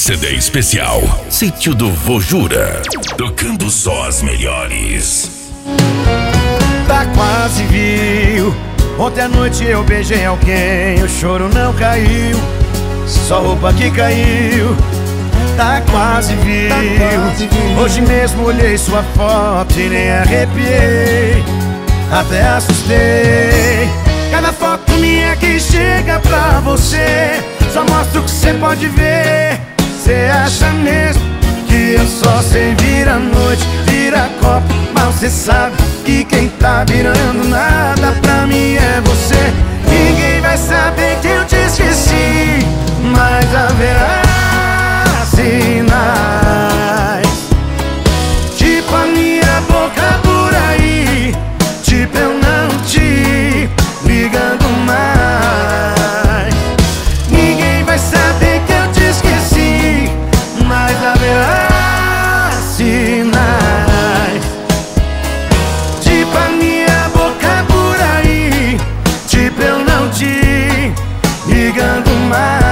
CD especial Sítio do Vojura, tocando só as melhores. Tá quase viu. Ontem à noite eu beijei alguém, o choro não caiu, só roupa que caiu. Tá quase viu. Hoje mesmo olhei sua foto e nem arrepiei, até assustei. Cada foto minha que chega pra você só mostra o que cê pode ver. Cê acha mesmo que eu só sei virar noite, virar copo, mas cê sabe que quem tá virando nada pra mim é você. Ninguém vai saber que eu te esqueci, mas haverá sinais, tipo a minha boca por aí, tipo eu não te ligando mais. Ninguém vai saber que eu te esqueci, mas haverá sinais, tipo a minha boca por aí, tipo eu não te ligando mais.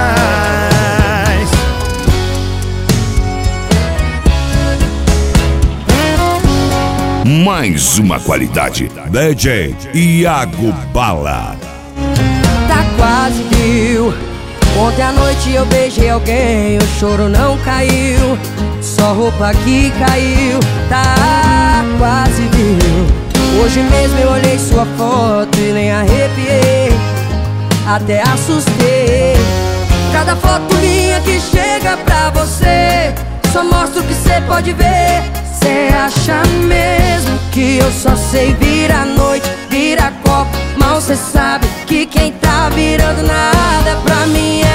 Mais uma qualidade, DJ Iago Bala. Tá quase viu. Ontem à noite eu beijei alguém, o choro não caiu, só roupa que caiu. Tá quase viu. Hoje mesmo eu olhei sua foto e nem arrepiei, até assustei. Cada foto minha que chega pra você só mostra o que cê pode ver. Cê acha mesmo que eu só sei virar noite, virar copo, mal cê sabe que quem tá virando nada pra mim é